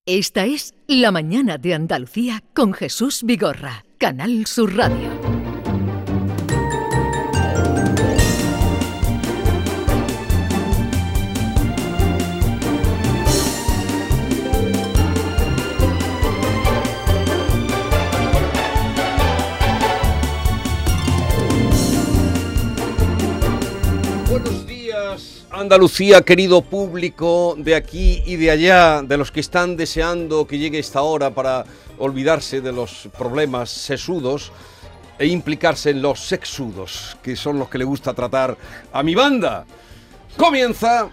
Esta es La Mañana de Andalucía con Jesús Vigorra, Canal Sur Radio. Buenos días, Andalucía, querido público de aquí y de allá, de los que están deseando que llegue esta hora para olvidarse de los problemas sesudos e implicarse en los sexudos, que son los que le gusta tratar a mi banda. Comienza...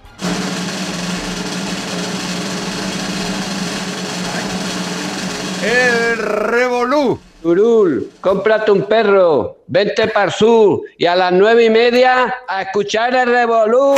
El Revolú. Turul, cómprate un perro, vente para el sur y a las 9:30 a escuchar el Revolú.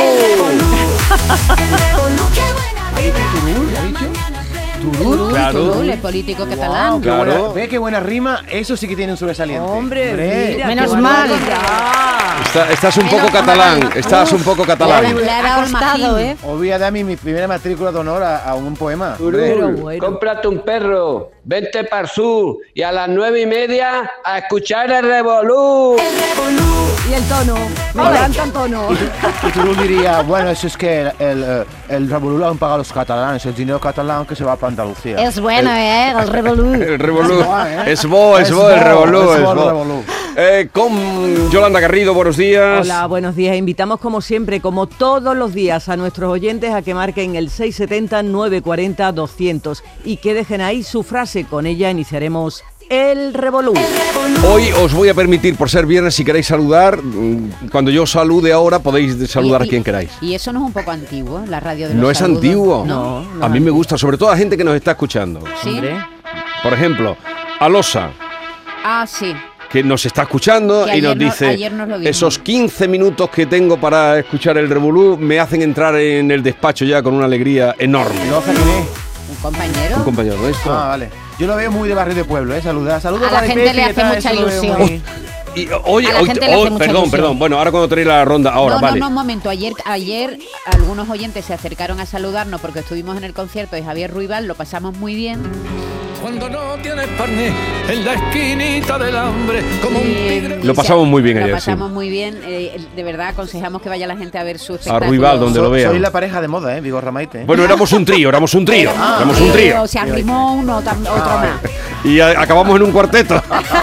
¿Turul, ha dicho? ¿Turul? Claro. Turul, el político catalán. Wow, Claro. ¿Ve qué buena rima? Eso sí que tiene un sobresaliente. Hombre, mira, menos qué mal. barbaridad. Estás un poco catalán, estás un poco catalán. Le ha dado el costado, magín. Os voy a dar mi primera matrícula de honor a un poema. Turul, Pero bueno. cómprate un perro, vente para el sur y a las 9:30 a escuchar el Revolú. Y el tono, me encanta el tono. Y Turul diría, bueno, eso es que el revolú lo han pagado los catalanes, el dinero catalán que se va para Andalucía. Es bueno, el Revolú. El Revolú. ¿eh? Es bo, el Revolú. es Es bo el bo. Revolú. Con Yolanda Garrido, buenos días. Hola, buenos días. Invitamos como siempre, como todos los días, a nuestros oyentes a que marquen el 670-940-200 y que dejen ahí su frase. Con ella iniciaremos el Revolú. Hoy os voy a permitir, por ser viernes, si queréis saludar, cuando yo salude ahora podéis saludar a quien queráis. Y eso no es un poco antiguo, la radio de los No es saludos? antiguo. No, A mí me gusta, sobre todo a gente que nos está escuchando. ¿Sí? Hombre. Por ejemplo, Alosa, Ah, sí. que nos está escuchando Que y nos ayer no- dice, ayer nos lo dijo. esos 15 minutos que tengo para escuchar el Revolú me hacen entrar en el despacho ya con una alegría enorme. ¿Loza quién es? Un compañero. Un compañero nuestro. Ah, vale. Yo lo veo muy de barrio de pueblo, Saludar. Saludos A la de gente Pepe le y hace tal, mucha eso lo veo ilusión. muy- Y, oye, A la hoy, gente le hace mucha perdón, ilusión. bueno, ahora cuando tenéis la ronda, ahora, No, vale. un momento. Ayer algunos oyentes se acercaron a saludarnos porque estuvimos en el concierto de Javier Ruibal, lo pasamos muy bien. Cuando no tienes carne en la esquinita del hambre, como un tigre. Lo pasamos muy bien ayer, Lo sí. pasamos muy bien. De verdad, aconsejamos que vaya la gente a ver su espectáculo. Ruibal, donde lo vean. Soy la pareja de moda, Vigorra Maite. Bueno, éramos un trío. Éramos un trío. Se arrimó uno, otro más. Y acabamos en un cuarteto.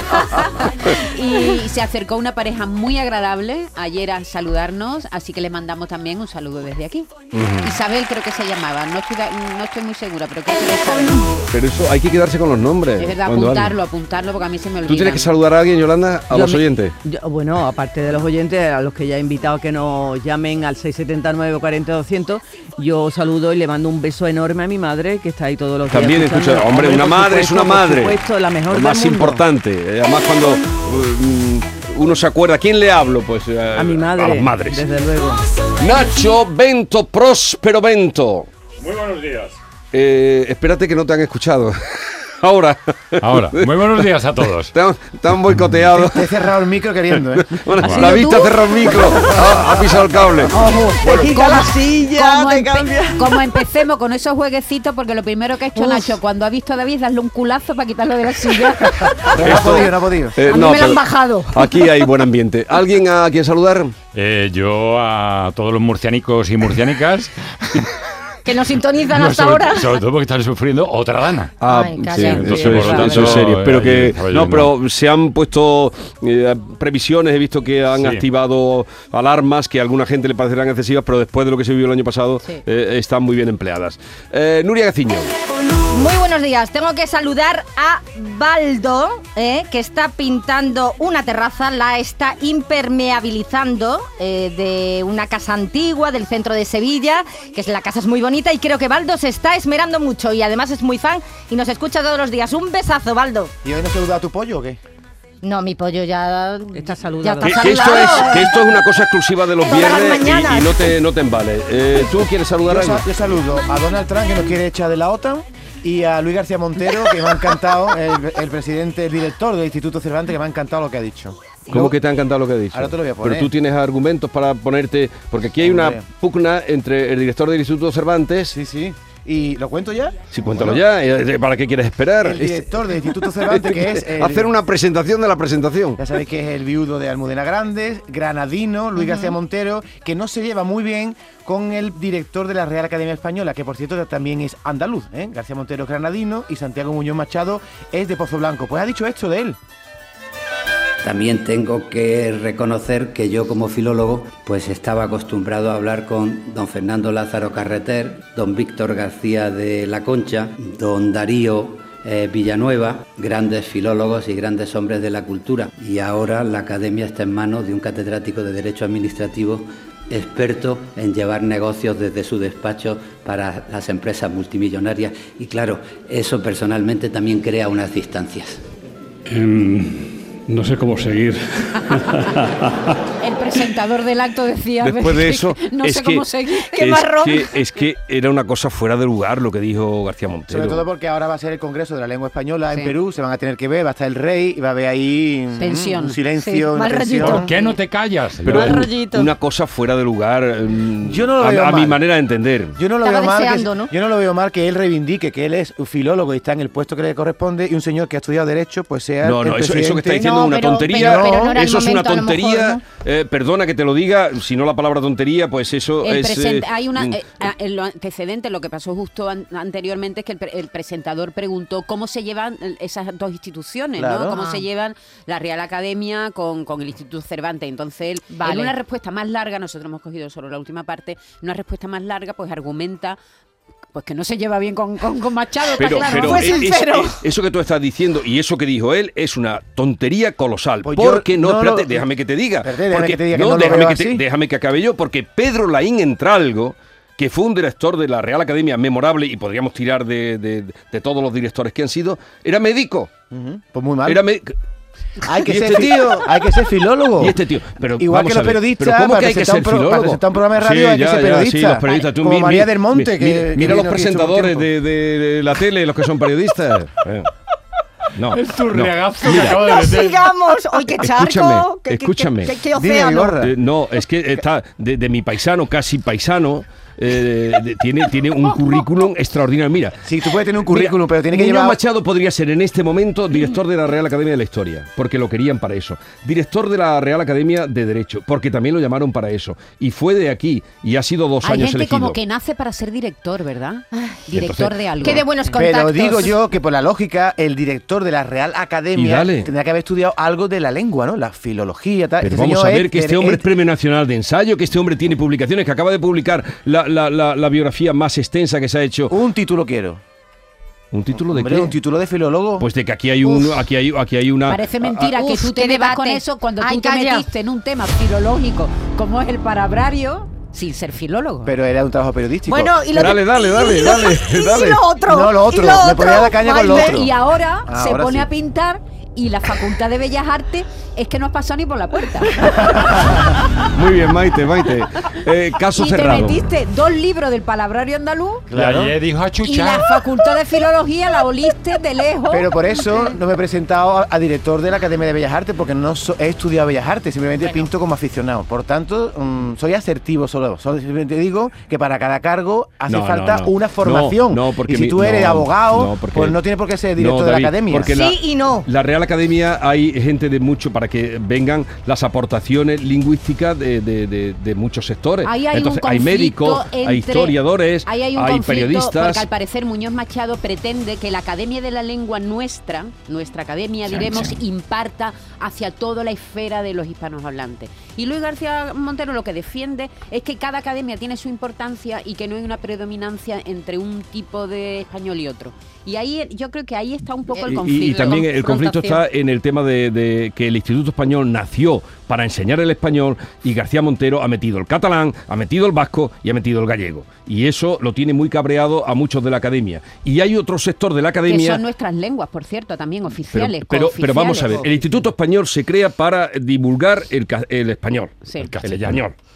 Y se acercó una pareja muy agradable ayer a saludarnos, así que le mandamos también un saludo desde aquí. Isabel creo que se llamaba, no estoy muy segura, pero creo que era Isabel. Pero eso hay que quedarse con los nombres. Es verdad, cuando apuntarlo porque a mí se me olvida. ¿Tú tienes que saludar a alguien, Yolanda? A Yo los me- oyentes. Bueno, aparte de los oyentes, a los que ya he invitado a que nos llamen al 670-940-200, yo saludo y le mando un beso enorme a mi madre, que está ahí todos los días. También escuchando. escucha, hombre, una por madre es una supuesto, madre. Por supuesto, la mejor Lo del más mundo. importante. Además, cuando uno se acuerda, ¿a quién le hablo? Pues A mi madre. A las madres. Desde luego. Nacho Bento, próspero Bento. Muy buenos días. Espérate que no te han escuchado. Ahora. Ahora, muy buenos días a todos. Te han boicoteado. Te he cerrado el micro queriendo, Bueno, ¿Has la sido vista tú? cerró el micro. Ha pisado el cable. Te quita la silla, te cambia. Como empecemos con esos jueguecitos, porque lo primero que ha hecho Nacho cuando ha visto a David es darle un culazo para quitarlo de la silla. No ha podido. A mí me lo han bajado. Aquí hay buen ambiente. ¿Alguien a quien saludar? Yo a todos los murcianicos y murciánicas, Que nos sintonizan no, hasta sobre, ahora. sobre todo porque están sufriendo otra dana. Ay, calla. sí, Entonces, eso por lo tanto, es serio. Espero que estaba no, yendo. pero se han puesto previsiones. He visto que han Sí. activado alarmas que a alguna gente le parecerán excesivas, pero después de lo que se vivió el año pasado Sí. están muy bien empleadas. Nuria Gaciño. Muy buenos días. Tengo que saludar a Baldo, que está pintando una terraza, la está impermeabilizando de una casa antigua del centro de Sevilla, la casa es muy bonita y creo que Baldo se está esmerando mucho y además es muy fan y nos escucha todos los días. Un besazo, Baldo. ¿Y hoy no saluda a tu pollo o qué? No, mi pollo ya Está ya saludado. está Que esto saludado. es una cosa exclusiva de los Todas las viernes mañanas. y no te embale. ¿Tú quieres saludar a alguien? Yo saludo a Donald Trump, que nos quiere echar de la OTAN, y a Luis García Montero, que me ha encantado, el presidente, el director del Instituto Cervantes, que me ha encantado lo que ha dicho. ¿Cómo que te ha encantado lo que ha dicho? Ahora te lo voy a poner. Pero tú tienes argumentos para ponerte... Porque aquí hay Hombre. una pugna entre el director del Instituto Cervantes Sí, sí. Y ¿lo cuento ya? Sí, cuéntalo ya. ¿Para qué quieres esperar? El director del Instituto Cervantes, que es... Hacer una presentación de la presentación. Ya sabéis que es el viudo de Almudena Grandes, granadino, Luis García Montero, que no se lleva muy bien con el director de la Real Academia Española, que por cierto también es andaluz, ¿eh? García Montero es granadino y Santiago Muñoz Machado es de Pozo Blanco. Pues ha dicho esto de él. También tengo que reconocer que yo como filólogo pues estaba acostumbrado a hablar con don Fernando Lázaro Carreter, don Víctor García de la Concha, don Darío Villanueva, grandes filólogos y grandes hombres de la cultura. Y ahora la academia está en manos de un catedrático de Derecho Administrativo experto en llevar negocios desde su despacho para las empresas multimillonarias. Y claro, eso personalmente también crea unas distancias. No sé cómo seguir. El presentador del acto decía... Después de eso, no sé cómo seguir. ¡Qué marrón! Es que era una cosa fuera de lugar lo que dijo García Montero. Sobre todo porque ahora va a ser el Congreso de la Lengua Española en Perú, se van a tener que ver, va a estar el rey y va a haber ahí tensión. Un silencio, Sí, una mal tensión. rollito. ¿Por qué no te callas? Pero Mal rollito. una cosa fuera de lugar, Yo no lo veo a mi mal. manera de entender. Yo no lo Estaba veo mal deseando, ¿no? yo no lo veo mal que él reivindique que él es un filólogo y está en el puesto que le corresponde y un señor que ha estudiado Derecho pues sea No, el eso que presidente. está diciendo es No, una pero- tontería. pero no era el Eso es una momento, a lo mejor, tontería. Perdona que te lo diga, si no la palabra tontería, pues eso es... Hay una en lo antecedente, lo que pasó justo anteriormente es que el presentador preguntó cómo se llevan esas dos instituciones, Claro. ¿no? Cómo se llevan la Real Academia con el Instituto Cervantes. Entonces él, Vale. en una respuesta más larga, nosotros hemos cogido solo la última parte, una respuesta más larga, pues argumenta pues que no se lleva bien con Machado, está Pero, claro. Fue sincero. eso que tú estás diciendo y eso que dijo él es una tontería colosal. Pues yo porque no, no espérate, lo- déjame que te diga. Espérate, déjame Porque- que te diga que no, no lo déjame veo que así. déjame que acabe yo, porque Pedro Laín Entralgo, que fue un director de la Real Academia memorable, y podríamos tirar de todos los directores que han sido, era médico. Pues muy mal. Era médico. Hay que ¿Y ser este tío? hay que ser filólogo. Y este tío, pero Igual vamos que a los ver, periodistas, pero ¿cómo para que hay que presentar ser un para filólogo? presentar un programa de radio Sí, hay que ser periodista. sí, los periodistas. Tú, Como María del Monte, que mira que los vino aquí hace un presentadores tiempo. de la tele, los que son periodistas. No, Es tu no. reagazo que Mira, acabo de ¡No meter. sigamos! ¡Oye, qué charco! Escúchame. ¡Qué Dime, océano! Vigorra. No, es que está de mi paisano, casi paisano, tiene un currículum extraordinario. Mira, Sí, tú puedes tener un currículum, pero tiene que Muñoz llevar... Machado podría ser en este momento director de la Real Academia de la Historia, porque lo querían para eso. Director de la Real Academia de Derecho, porque también lo llamaron para eso. Y fue de aquí, y ha sido 2 Hay años gente elegido. como que nace para ser director, ¿verdad? Director entonces- de algo. ¡Qué de buenos contactos! Pero digo yo que por la lógica, el director de la Real Y Academia dale. tendría que haber estudiado algo de la lengua, ¿no? La filología, tal. Pero Este vamos señor a ver es- que este hombre es Premio Nacional de Ensayo, que este hombre tiene publicaciones, que acaba de publicar la biografía más extensa que se ha hecho. Un título quiero. ¿Un título de Hombre, qué? un título de filólogo. Pues de que aquí hay una... Parece mentira que Uf, tú te qué metas con debate. eso cuando Ay, tú te calla. metiste en un tema filológico como es el palabrario sin ser filólogo. Pero era un trabajo periodístico. Bueno, y lo Dale, de- dale, y- dale, y- dale, y dale. lo otro. No, lo y otro. Me podía dar caña con lo Maite. otro. Y ahora se Ahora pone sí. a pintar y la Facultad de Bellas Artes es que no has pasado ni por la puerta. Muy bien, Maite. Caso y cerrado. te metiste 2 libros del palabrario andaluz Claro. Y ayer dijo a y la chuchar. Facultad de Filología la oliste de lejos. Pero por eso no me he presentado a director de la Academia de Bellas Artes, porque no he estudiado Bellas Artes, simplemente pinto como aficionado. Por tanto, soy asertivo solo. Simplemente digo que para cada cargo hace No, falta no, no. una formación. No, porque y si tú eres abogado, porque- pues no tiene por qué ser director No, de la David, Academia. porque Sí y no. La Real Academia hay gente de mucho para que vengan las aportaciones lingüísticas de muchos sectores. Ahí hay Entonces un hay conflicto médicos, hay entre- historiadores, ahí hay un hay conflicto, periodistas. porque al parecer Muñoz Machado pretende que la Academia de la Lengua nuestra academia, diremos, imparta hacia toda la esfera de los hispanohablantes. Y Luis García Montero lo que defiende es que cada academia tiene su importancia y que no hay una predominancia entre un tipo de español y otro. Y ahí yo creo que ahí está un poco el conflicto. Y también el conflicto confrontación. está en el tema de que el Instituto Español nació para enseñar el español y García Montero ha metido el catalán, ha metido el vasco y ha metido el gallego. Y eso lo tiene muy cabreado a muchos de la academia. Y hay otro sector de la Que academia... son nuestras lenguas, por cierto, también oficiales. Pero vamos a ver, cooficiales. el Instituto Español se crea para divulgar el español, Sí. el español.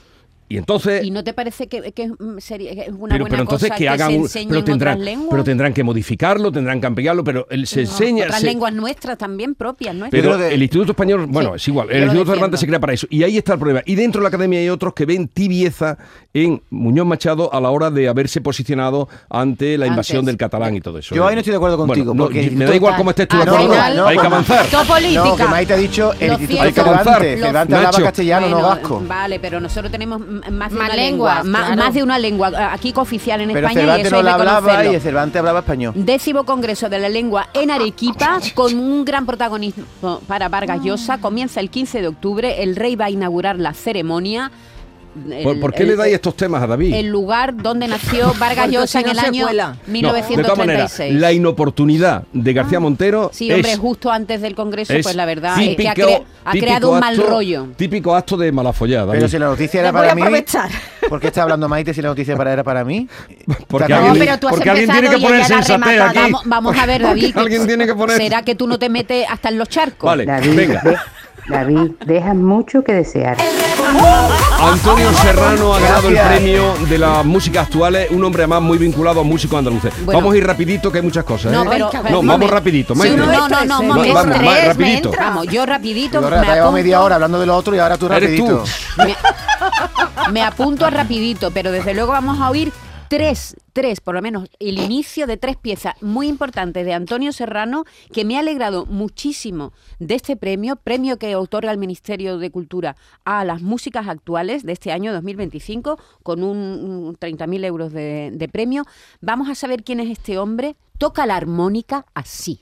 Y entonces... ¿Y no te parece que sería una buena entonces cosa que hagan se enseñen otras lenguas? Pero tendrán que modificarlo, tendrán que ampliarlo, pero se enseña... Otras lenguas nuestras también, propias nuestras. Pero el Instituto Español, bueno, es igual, el Instituto Cervantes se crea para eso. Y ahí está el problema. Y dentro de la academia hay otros que ven tibieza en Muñoz Machado a la hora de haberse posicionado ante la invasión del catalán y todo eso. Yo ahí no estoy de acuerdo contigo. Bueno, porque me da igual cómo estés tú de acuerdo. Hay que avanzar. Todo política. No, que Maite ha dicho el Instituto Hay que avanzar. Cervantes hablaba castellano, no vasco. Vale, pero nosotros tenemos más de Más una lenguas, lengua, claro. más de una lengua aquí cooficial en Pero España, y Cervantes eso no hay la que hablaba conocerlo. y Cervantes hablaba español. 10º Congreso de la Lengua en Arequipa, con un gran protagonismo para Vargas Llosa. Comienza el 15 de octubre, el rey va a inaugurar la ceremonia. ¿Por qué le dais estos temas a David? El lugar donde nació Vargas Llosa en el año 1936. De todas maneras, la inoportunidad de García Montero sí, hombre, justo antes del Congreso, pues la verdad es que ha creado típico un mal rollo. Típico acto de mala follada. Pero si la noticia era para mí... ¿Por qué está hablando Maite si la noticia era para mí? Porque alguien tiene que poner sensatez aquí. Vamos a ver, David. Alguien tiene que poner... ¿Será que tú no te metes hasta en los charcos? Vale, David, venga. David, deja mucho que desear. Antonio Serrano ha ganado el premio de las músicas actuales, un hombre además muy vinculado a músicos andaluces. Bueno, vamos a ir rapidito, que hay muchas cosas. No, vamos rapidito. Sí, vamos rapidito. Vamos, yo rapidito. Ahora te llevo media hora hablando de lo otro y ahora tú rapidito. Me apunto a rapidito, pero desde luego vamos a oír tres, por lo menos, el inicio de 3 piezas muy importantes de Antonio Serrano, que me ha alegrado muchísimo de este premio que otorga el Ministerio de Cultura a las músicas actuales de este año 2025, con un 30.000 euros de premio. Vamos a saber quién es este hombre. Toca la armónica así.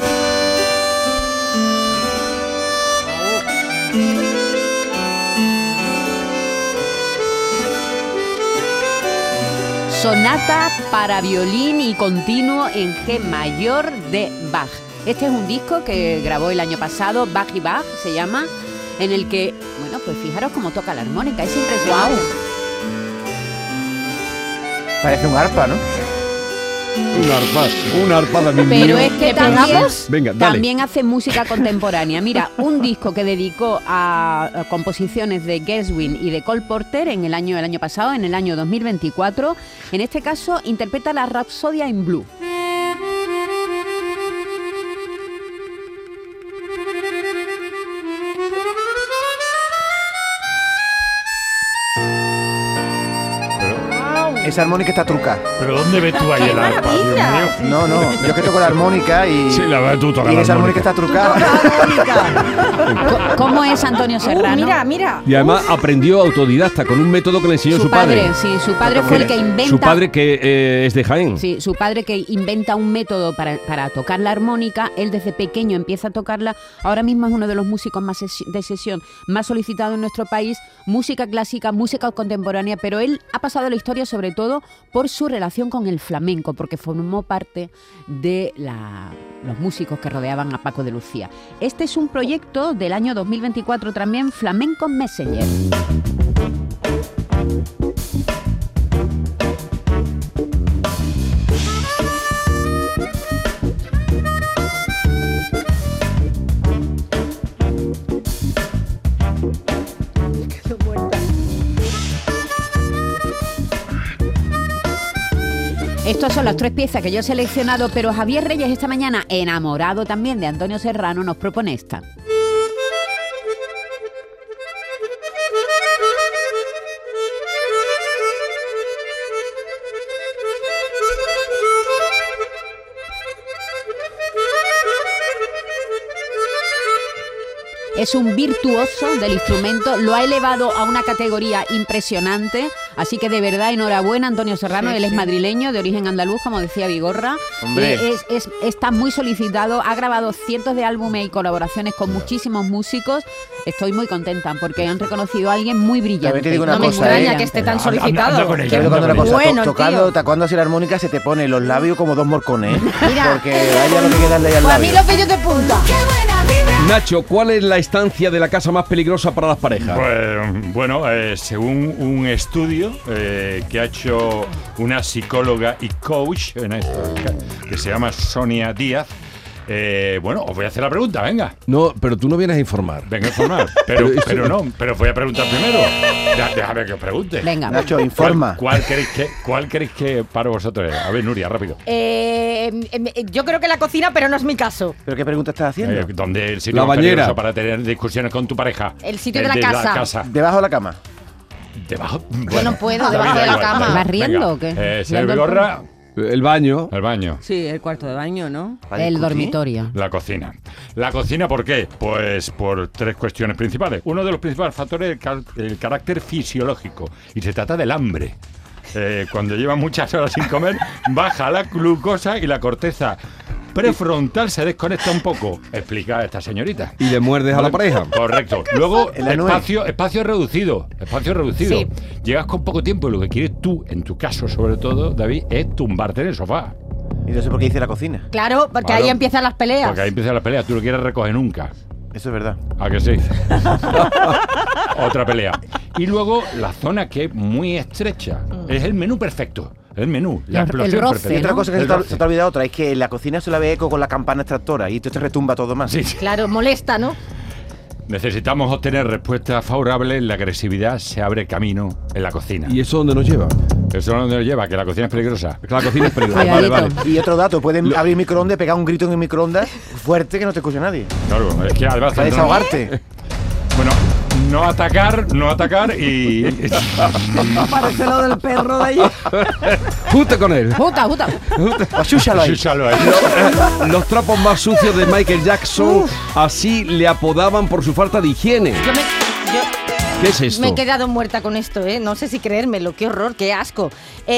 Sonata para violín y continuo en G mayor de Bach. Este es un disco que grabó el año pasado, Bach y Bach se llama, en el que, bueno, pues fijaros cómo toca la armónica, es impresionante. Parece un arpa, ¿no? Un arpa de mi Pero es que también hace música contemporánea. Mira, un disco que dedicó a composiciones de Gershwin y de Cole Porter en el año pasado, en el año 2024. En este caso, interpreta la Rapsodia in Blue. Esa armónica está trucada. ¿Pero dónde ves tú ahí el arpa, Dios mío? No, yo que toco la armónica y... Sí, la verdad, tú tocas y la esa armónica está trucada. ¿Cómo es Antonio Serrano? Mira. Y además aprendió autodidacta con un método que le enseñó su padre. Sí, su padre fue el que inventa... Su padre que es de Jaén. Sí, su padre que inventa un método para tocar la armónica. Él desde pequeño empieza a tocarla. Ahora mismo es uno de los músicos más de sesión más solicitados en nuestro país. Música clásica, música contemporánea, pero él ha pasado a la historia sobre todo por su relación con el flamenco, porque formó parte de los músicos que rodeaban a Paco de Lucía. Este es un proyecto del año 2024 también, Flamenco Messenger. Estas son las 3 piezas que yo he seleccionado, pero Javier Reyes esta mañana, enamorado también de Antonio Serrano, nos propone esta. Es un virtuoso del instrumento, lo ha elevado a una categoría impresionante, así que de verdad enhorabuena Antonio Serrano, él es madrileño, de origen andaluz, como decía Vigorra. Está muy solicitado, ha grabado cientos de álbumes y colaboraciones con muchísimos músicos. Estoy muy contenta porque han reconocido a alguien muy brillante. No me extraña que esté tan solicitado. Tocando así la armónica se te pone los labios como 2 morcones, ¿eh? Mira. Porque vaya lo que queda ahí al Pues a mí labio. los vellos de punta. Nacho, ¿cuál es la estancia de la casa más peligrosa para las parejas? Pues, bueno, según un estudio que ha hecho una psicóloga y coach que se llama Sonia Díaz, Bueno, os voy a hacer la pregunta, venga. No, pero tú no vienes a informar. Venga a informar. Pero voy a preguntar primero. Déjame que os pregunte. Venga. Nacho, informa. ¿Cuál queréis que para vosotros es? A ver, Nuria, rápido. Yo creo que la cocina, pero no es mi caso. ¿Pero qué pregunta estás haciendo? ¿Dónde el sitio La más bañera. peligroso para tener discusiones con tu pareja? El sitio de la casa. Debajo de la cama. Debajo. Yo no puedo, David, debajo de la igual. cama. ¿Vas riendo Venga. o qué? Señor ¿Riendo el Vigorra, El baño. el baño. Sí, el cuarto de baño, ¿no? El dormitorio. La cocina. ¿La cocina por qué? Pues por 3 cuestiones principales. Uno de los principales factores es el carácter fisiológico. Y se trata del hambre. Cuando lleva muchas horas sin comer, baja la glucosa y la corteza prefrontal se desconecta un poco. Explica a esta señorita. Y le muerdes a la pareja. Correcto. Luego, En la nuez. espacio reducido. Espacio reducido. Sí. Llegas con poco tiempo y lo que quieres tú, en tu caso sobre todo, David, es tumbarte en el sofá. Y no sé por qué dice la cocina. Claro, porque Claro. ahí empiezan las peleas. Porque ahí empieza la pelea. Tú no quieres recoger nunca. Eso es verdad. ¿A que sí? Otra pelea. Y luego la zona que es muy estrecha. Es el menú perfecto. El menú. La El explosión roce, perfecta. Y otra ¿no? cosa que El se roce. te ha olvidado otra, es que en la cocina se la ve eco con la campana extractora y esto te retumba todo más. Sí. Claro, molesta, ¿no? Necesitamos obtener respuestas favorables. La agresividad se abre camino en la cocina. ¿Y eso dónde nos lleva? Eso es donde nos lleva, que la cocina es peligrosa. La cocina es peligrosa. Cuidadito. Vale, vale. Y otro dato, pueden abrir microondas, pegar un grito en el microondas fuerte que no te escuche nadie. Claro, es que además... Para desahogarte. Bueno, no atacar y... Parece lo del perro de ahí. Jute con él. Puta. Achúchalo ahí. Chúchalo ahí. Los trapos más sucios de Michael Jackson, así le apodaban por su falta de higiene. ¿Qué es esto? Me he quedado muerta con esto, ¿eh? No sé si creérmelo, qué horror, qué asco.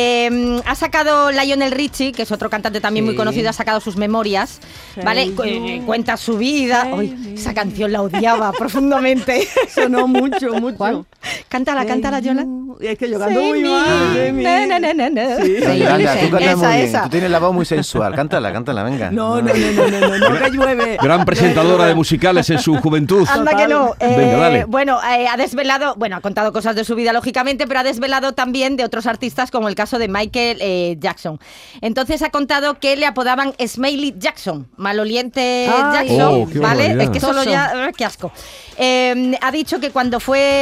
Ha sacado Lionel Richie, que es otro cantante también muy conocido, ha sacado sus memorias, ¿vale? Cuenta su vida. Ay, esa canción la odiaba profundamente. Sonó mucho. ¿Cuál? Cántala, Yola. Es que yo canto muy mal. Sí. Sí, Yolanda, sí, tú cantas muy bien. esa. Tú tienes la voz muy sensual. Cántala, venga. No, que llueve. Gran presentadora de musicales en su juventud. Anda que no. Venga, dale. Bueno, ha desvelado, ha contado cosas de su vida, lógicamente, pero ha desvelado también de otros artistas, como el caso de Michael Jackson. Entonces ha contado que le apodaban Smiley Jackson, maloliente Ay. Jackson, Oh, qué ¿vale? barbaridad. Es que solo ya, qué asco. Ha dicho que cuando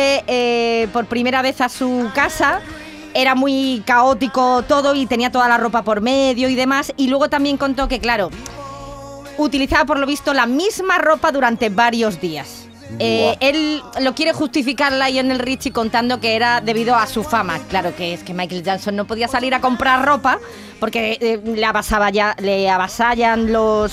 fue por primera vez a su casa, era muy caótico todo y tenía toda la ropa por medio y demás. Y luego también contó que, claro, utilizaba por lo visto la misma ropa durante varios días. Él lo quiere justificar Lionel Richie contando que era debido a su fama. Claro que es que Michael Jackson no podía salir a comprar ropa porque le avasallan los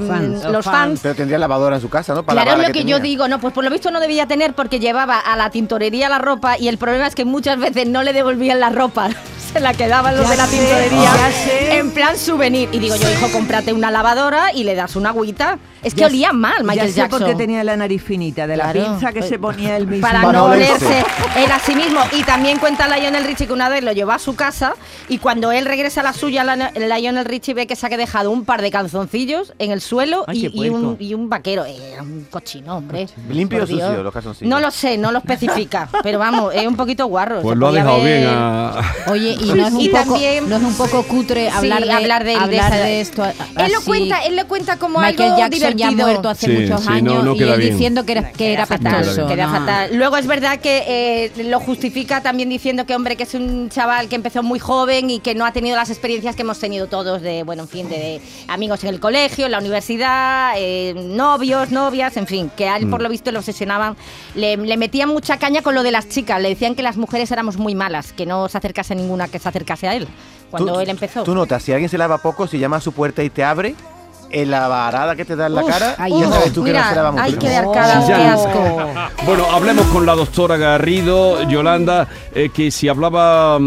fans. Pero tendría lavadora en su casa, ¿no? Para Claro, lavar es la lo que tenía. yo digo, no, pues por lo visto no debía tener porque llevaba a la tintorería la ropa y el problema es que muchas veces no le devolvían la ropa, se la quedaban los de la tintorería ya sé. en plan souvenir. Y digo yo, hijo, cómprate una lavadora y le das una agüita. Es que olía mal Michael ya sé Jackson. porque tenía la nariz finita, de la Claro. pinza que se ponía él mismo. Para Para no olerse. olerse él a sí mismo. Y también cuenta Lionel Richie que una vez lo llevó a su casa y cuando él regresa a la suya, Lionel Richie ve que se ha dejado un par de calzoncillos en el suelo Ay, qué y puerco. un vaquero. Era un cochino, hombre. ¿Limpio o Por Dios. sucio los calzoncillos? No lo sé, no lo especifica. Pero vamos, es un poquito guarro. Pues se lo ha podía dejado haber- bien a... Oye, y no es un Y poco, también- no es un poco cutre Sí, hablar de esto. Él lo así. cuenta como Michael algo Jackson divertido. ya muerto hace Sí, muchos sí, años no y queda él bien. diciendo que era Queda petazo. queda no. fatal. Luego es verdad que lo justifica también diciendo que, hombre, que es un chaval que empezó muy joven y que no ha tenido las experiencias que hemos tenido todos de, bueno, en fin, de amigos en el colegio, en la universidad, novios, novias, en fin, que a él por lo visto le obsesionaban, le metían mucha caña con lo de las chicas, le decían que las mujeres éramos muy malas, que no se acercase ninguna que se acercase a él, cuando él empezó. Tú notas, si alguien se lava poco, si llama a su puerta y te abre, en la varada que te da en la Uf, cara, ay, ya no. sabes tú que no se lava Mira, mucho. ay, qué de arcadas, Ya. qué asco. Bueno, hablemos con la doctora Garrido, Yolanda, que si hablaba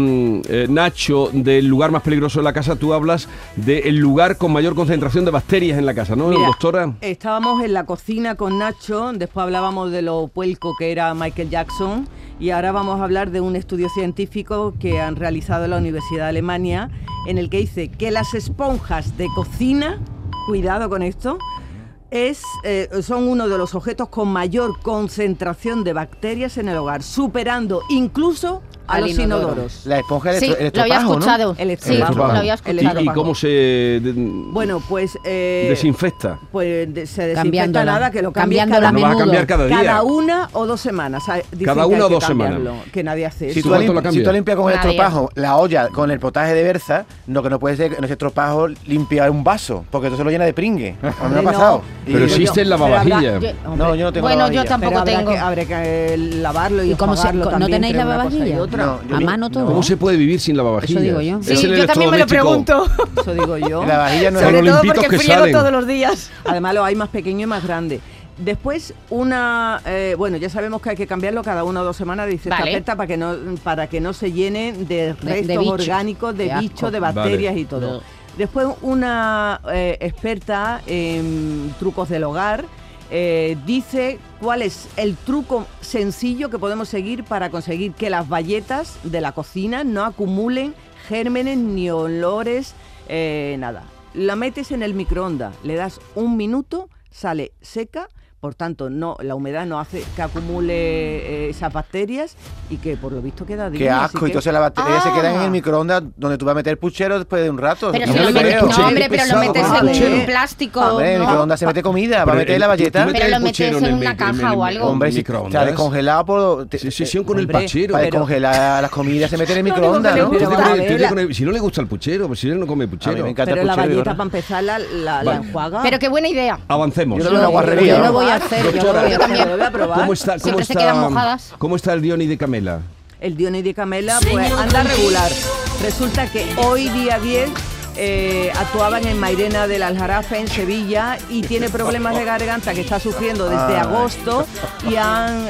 Nacho del lugar más peligroso de la casa, tú hablas del lugar con mayor concentración de bacterias en la casa, ¿no, Mira, doctora? estábamos en la cocina con Nacho, después hablábamos de lo puelco que era Michael Jackson y ahora vamos a hablar de un estudio científico que han realizado en la Universidad de Alemania en el que dice que las esponjas de cocina, cuidado con esto, son uno de los objetos con mayor concentración de bacterias en el hogar, superando incluso a Al los inodoro. inodoros. La esponja Sí, el lo había estropajo, ¿no? escuchado. El Sí, estropajo. lo había escuchado. ¿Y cómo se Bueno, pues... desinfecta? Pues se desinfecta Cambiándola. nada, que lo cambies Cambiándola cada, No va a cambiar cada día. cada 1 o 2 semanas. Dicen Cada que una hay o que 2 semanas. cambiarlo, que nadie hace Si eso. tú, ¿Cuánto la cambias? limpias con el Nadie. estropajo la olla con el potaje de berza, lo que no puede ser en ese estropajo limpiar un vaso, porque entonces lo llena de pringue. A mí me ha pasado. Pero Y- existe el Pero habrá- lavavajilla. No, yo no tengo Bueno, lavavajilla. yo tampoco Pero habrá tengo. habrá que lavarlo y ¿Y cómo se- enjuagarlo no también tenéis entre una cosa lavavajilla? y otra. No, yo A ni- mano todo. ¿Cómo se puede vivir sin lavavajilla? Eso digo yo. Es Sí, el yo también me lo electrodoméstico. pregunto. Eso digo yo. La vajilla no Sobre es... lo limpitos que salen. los días. Además lo hay más pequeño y más grande. Después bueno, ya sabemos que hay que cambiarlo cada 1 o 2 semanas, dice esta Vale. aperta, para que no se llenen de restos bicho. orgánicos, de Qué asco. bichos, de bacterias Vale. y todo. Después una experta en trucos del hogar dice cuál es el truco sencillo que podemos seguir para conseguir que las bayetas de la cocina no acumulen gérmenes ni olores, nada. La metes en el microondas, le das 1 minuto, sale seca, por tanto la humedad no hace que acumule esas bacterias y que por lo visto queda Qué divina. asco, y entonces la batería se queda en el microondas donde tú vas a meter puchero después de un rato. Pero No si me lo lo metes, creo. no, hombre, pero lo pesado, metes vale. en plástico. Hombre, en el ¿no? microondas se mete comida, va a Pero meter la tú valleta. metes Pero el lo metes puchero en el una mi- caja o algo. Hombre, si microondas. está descongelado por... Sí, sí, sí, con el Hombre, pachero. Para pero- descongelar las comidas se mete en el microondas, digo ¿no? que Pero Tú va a te- ver, tú te la- con el- si no le gusta el puchero, pues si él no come A mí puchero. me encanta Pero el la puchero. valleta Vigorra. para empezar la Vale. enjuaga. Pero qué buena idea. Avancemos. Yo creo que una guarrería, Yo ¿no? lo voy a hacer, yo lo Doctora, voy a hacer. Lo voy a probar. ¿Cómo está, Siempre se quedan mojadas. ¿Cómo está el Dioni de Camela? El Dioni de Camela pues anda regular. Resulta que hoy día 10 actuaban en Mairena del Aljarafe en Sevilla y tiene problemas de garganta que está sufriendo desde agosto y han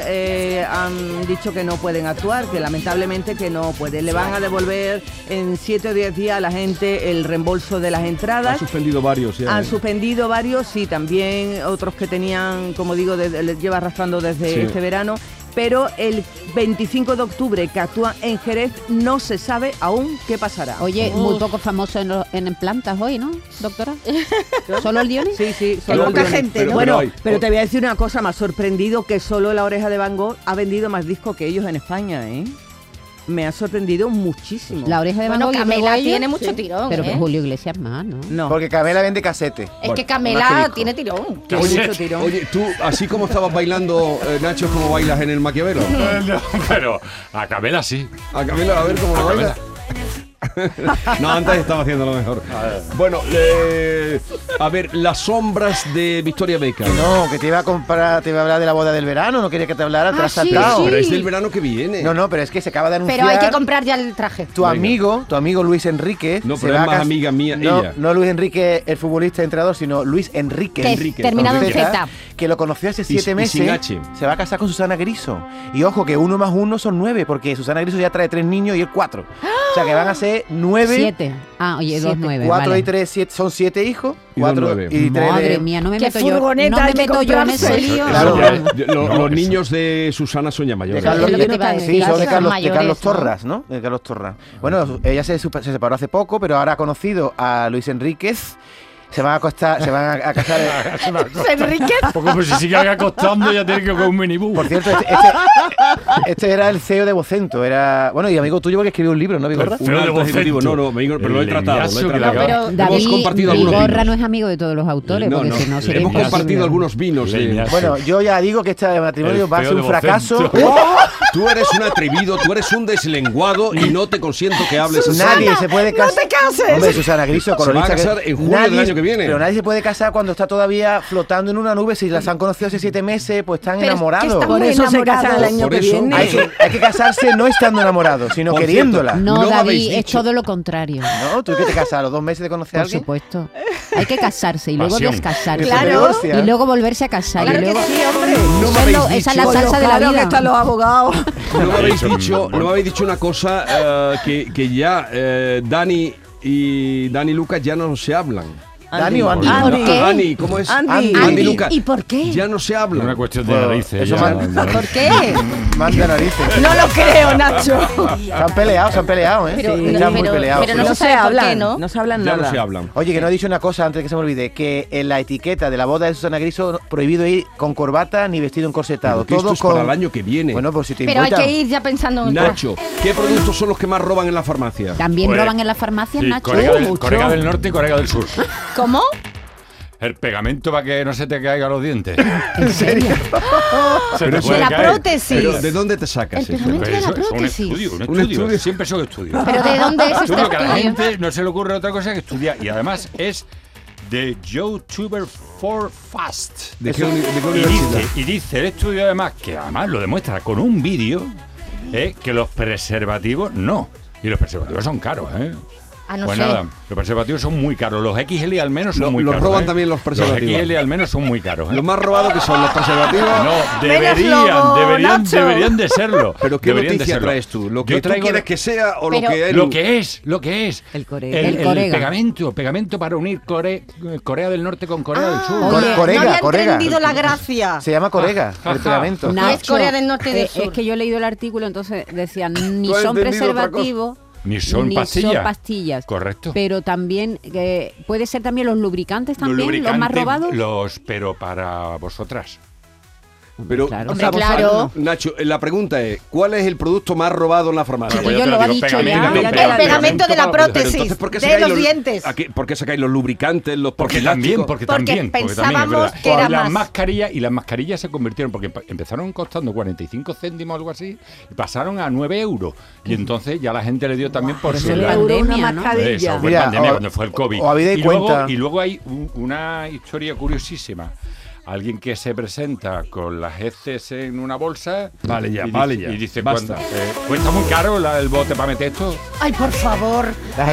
dicho que no pueden actuar, que lamentablemente que no pueden. Le van a devolver en 7 o 10 días a la gente el reembolso de las Han entradas. suspendido varios ya. Han suspendido varios y también otros que tenían, como digo, les lleva arrastrando desde Sí. este verano. Pero el 25 de octubre que actúa en Jerez no se sabe aún qué pasará. Oye, muy poco famoso en plantas hoy, ¿no, doctora? ¿Solo el Dioni? Sí, sí, Pero- solo el pero- Dioni. pero- Bueno, pero hay- pero te voy a decir una cosa, me ha sorprendido que solo La Oreja de Van Gogh ha vendido más discos que ellos en España, ¿eh? Me ha sorprendido muchísimo. La Oreja de Van Bueno, Gogh y Camela luego ellos. tiene mucho tirón, Pero ¿eh? Julio Iglesias más, ¿no? No, Porque Camela vende casete. Es Bueno, que más que Camela disco. tiene tirón. tiene mucho tirón. Oye, tú, así como estabas bailando, Nacho, ¿cómo bailas en el Maquiavelo? No, pero a Camela sí. A Camila, a ver cómo lo baila. No, antes estaba haciendo lo mejor. Bueno, a ver, las sombras de Victoria Beckham. No, que te iba a comprar, te iba a hablar de la boda del verano, no quería que te hablara, te Ah, has sí, saltado. Pero es del verano que viene. No, pero es que se acaba de anunciar. Pero hay que comprar ya el traje. Tu amigo Luis Enrique. No, se pero va es a más cas- amiga mía, no, ella. No Luis Enrique, el futbolista entrenador, sino Luis Enrique. Que terminado en Entonces, Z. Que lo conoció hace Y 7 meses. sin H. Se va a casar con Susana Griso. Y ojo, que 1 más 1 son 9, porque Susana Griso ya trae 3 niños y él 4. O sea que van a ser 9. 7. Ah, oye, 2, 9. 4 vale. y 3, 7, son 7 hijos. Y dos 4 nueve. y 3 Madre mía, no me Qué meto yo. furgoneta No me hay que meto yo en ese comprarse. lío. Claro. Los No, niños de Susana son ya De mayores. Carlos, Es lo que te iba a sí, decir, son de son Carlos, mayores, de Carlos ¿no? Torras, ¿no? De Carlos Torras. Bueno, ella se separó hace poco, pero ahora ha conocido a Luis Enríquez. Se van a casar. Enrique. Poco, pues si sigue acostando ya tiene que coger un minibús. Por cierto, este era el CEO de Vocento. Era, bueno, y amigo tuyo porque escribió un libro, ¿no, Vigorra? Un alto ejecutivo. No, no, pero lo he tratado. Lo he leñazo que le tratado. acaba- Pero Hemos David compartido algunos Vigorra vinos. no es amigo de todos los autores, No, porque no. si no sería Hemos imposible. compartido algunos vinos. Leñazo. Bueno, yo ya digo que este matrimonio El va a ser feo un de fracaso. Vocento. Tú eres un atrevido, tú eres un deslenguado y no te consiento que hables así. Nadie se puede casar. no te cases. Hombre, Susana Griso, Se va a colorista casar en julio del año que viene. Pero nadie se puede casar cuando está todavía flotando en una nube. Si las han conocido hace 7 meses, pues están Pero es que enamorados. están Por muy eso se enamorados. casan el año Por que eso. viene. Hay que casarse no estando enamorado, sino Por queriéndola. cierto, No, No me habéis David, es dicho. todo lo contrario. ¿No? ¿Tú qué te casas a los 2 meses de conocer a Por alguien? supuesto. Hay que casarse y luego Pasión. descasarse. Después te Claro. divorcias. Y luego volverse a casar. Claro y que luego... sí, hombre. No me Esa es habéis lo- esa es la dicho- salsa de la Claro que vida. están los abogados. No me habéis dicho una cosa que ya Dani y Dani Lucas ya no se hablan. ¿Dani o Andy? ¿Y por qué? Ani, ¿cómo es? Andy. Luca. ¿Y por qué? Ya no se habla. Es una cuestión de Bueno, narices. eso ya, ¿Por qué? Manda narices. No lo creo, Nacho. Se han peleado, ¿eh? Pero, Están muy peleados. pero no, No se se sabe por qué, hablan, ¿no? no se hablan Ya nada. no se hablan. Oye, que no he dicho una cosa antes de que se me olvide, que en la etiqueta de la boda de Susana Griso prohibido ir con corbata ni vestido encorsetado. Pero que esto Todo es con... para el año que viene. Bueno, pues si te Pero hay invitan. que ir ya pensando en Nacho, ¿qué productos son los que más roban en la farmacia? ¿También Pues, roban en las farmacias, Sí, Nacho? Corea del Norte y Corea del Sur. ¿Cómo? El pegamento para que no se te caigan los dientes. ¿En serio? Se te De puede la caer. prótesis. Pero ¿de dónde te sacas El eso? pegamento de la Eso es un prótesis. estudio, un Un estudio. estudio. Siempre son estudios. ¿Pero de dónde es este Estudio que a la estudio? gente no se le ocurre otra cosa que estudiar. Y además es de YouTuber for Fast. ¿De qué y, universidad? dice el estudio además, que además lo demuestra con un vídeo, que los preservativos no. Y los preservativos son caros, ¿eh? Ah, no Pues sé. nada, los preservativos son muy caros. Los XL al menos son muy Los caros. roban también los preservativos. Los XL al menos son muy caros. ¿eh? Lo más robado que son los preservativos. No, Menos lobo, Nacho. deberían de serlo. Pero ¿qué Deberían de noticia serlo. traes tú? ¿Lo que Yo tú traigo quieres que sea o Pero- lo que lo que es. El Corega. El Corega. pegamento para unir Corea del Norte con Corea del Sur. Oye, Corega, no había Corega. entendido la gracia. Se llama Corega, el pegamento. Nacho, Es Corea del Norte y del Es Sur. que yo he leído el artículo, entonces decían, ni Tú has son entendido otra preservativos, Ni son ni pastillas. son pastillas. Correcto. Pero también, puede ser también los lubricantes también, los más robados. Pero para vosotras. Pero, Claro. Hombre, claro. Nacho, la pregunta es, ¿cuál es el producto más robado en la farmacia? Chiquillo, yo lo ha dicho ya. El pegamento de la Pero prótesis, entonces, ¿por qué de sacáis los dientes. ¿Por qué sacáis los lubricantes, los Porque profilácticos? también, es pensábamos verdad. que era y las más. mascarillas y las mascarillas se convirtieron porque empezaron costando 45 céntimos o algo así y pasaron a 9 euros y entonces ya la gente le dio también por Pero su eso edad. es Euro una pandemia, ¿no? mascarilla. Eso fue Mira, pandemia o- cuando fue el COVID. o habéis dado y, luego, cuenta- y luego hay una historia curiosísima. Alguien que se presenta con las heces en una bolsa. Vale ya, y vale dice, ya. Y dice, Basta. ¿cuesta muy caro el bote para meter esto? Ay, por favor.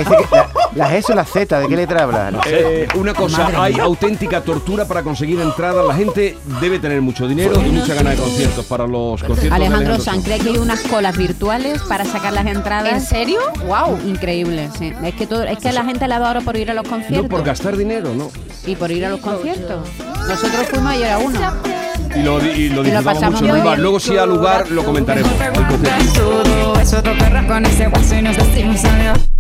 Las S o las Z, ¿de qué letra hablas? Una cosa, hay auténtica tortura para conseguir entradas. La gente debe tener mucho dinero y mucha ganas de conciertos para los conciertos. Alejandro de Sanz cree que hay unas colas virtuales para sacar las entradas. ¿En serio? Wow, increíble, sí. Es que la gente la da ahora por ir a los No conciertos. por gastar dinero, ¿no? Y por ir a los conciertos. Nosotros fuimos ayer a uno. Y lo disfrutamos pasamos mucho en muy un bar. bien. Luego si al lugar lo comentaremos. El concierto. Todo eso toca con ese guaso y nos decimos adiós.